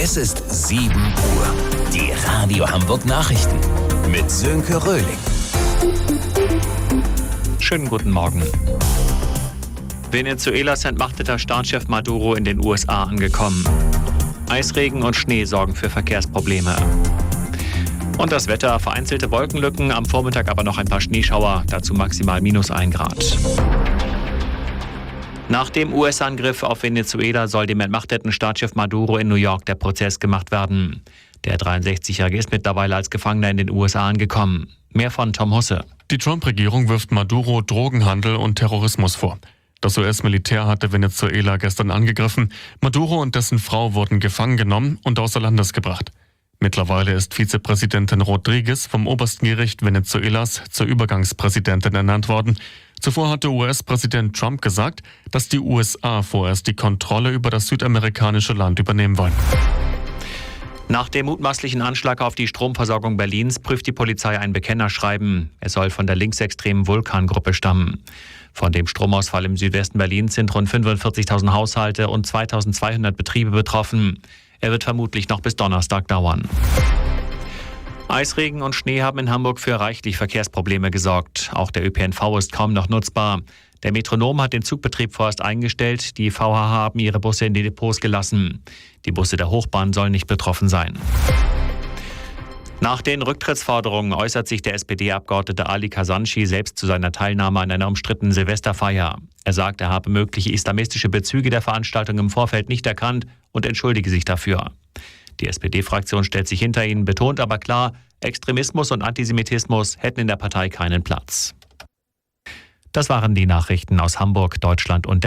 Es ist 7 Uhr. Die Radio Hamburg Nachrichten mit Sönke Röhling. Schönen guten Morgen. Venezuelas entmachteter Staatschef Maduro in den USA angekommen. Eisregen und Schnee sorgen für Verkehrsprobleme. Und das Wetter: vereinzelte Wolkenlücken, am Vormittag aber noch ein paar Schneeschauer, dazu maximal -1 Grad. Nach dem US-Angriff auf Venezuela soll dem entmachteten Staatschef Maduro in New York der Prozess gemacht werden. Der 63-Jährige ist mittlerweile als Gefangener in den USA angekommen. Mehr von Tom Husse. Die Trump-Regierung wirft Maduro Drogenhandel und Terrorismus vor. Das US-Militär hatte Venezuela gestern angegriffen. Maduro und dessen Frau wurden gefangen genommen und außer Landes gebracht. Mittlerweile ist Vizepräsidentin Rodriguez vom obersten Gericht Venezuelas zur Übergangspräsidentin ernannt worden. Zuvor hatte US-Präsident Trump gesagt, dass die USA vorerst die Kontrolle über das südamerikanische Land übernehmen wollen. Nach dem mutmaßlichen Anschlag auf die Stromversorgung Berlins prüft die Polizei ein Bekennerschreiben. Es soll von der linksextremen Vulkan-Gruppe stammen. Von dem Stromausfall im Südwesten Berlins sind rund 45.000 Haushalte und 2.200 Betriebe betroffen. Er wird vermutlich noch bis Donnerstag dauern. Eisregen und Schnee haben in Hamburg für reichlich Verkehrsprobleme gesorgt. Auch der ÖPNV ist kaum noch nutzbar. Der Metronom hat den Zugbetrieb vorerst eingestellt. Die VHH haben ihre Busse in die Depots gelassen. Die Busse der Hochbahn sollen nicht betroffen sein. Nach den Rücktrittsforderungen äußert sich der SPD-Abgeordnete Ali Kasanci selbst zu seiner Teilnahme an einer umstrittenen Silvesterfeier. Er sagt, er habe mögliche islamistische Bezüge der Veranstaltung im Vorfeld nicht erkannt und entschuldige sich dafür. Die SPD-Fraktion stellt sich hinter ihn, betont aber klar, Extremismus und Antisemitismus hätten in der Partei keinen Platz. Das waren die Nachrichten aus Hamburg, Deutschland und der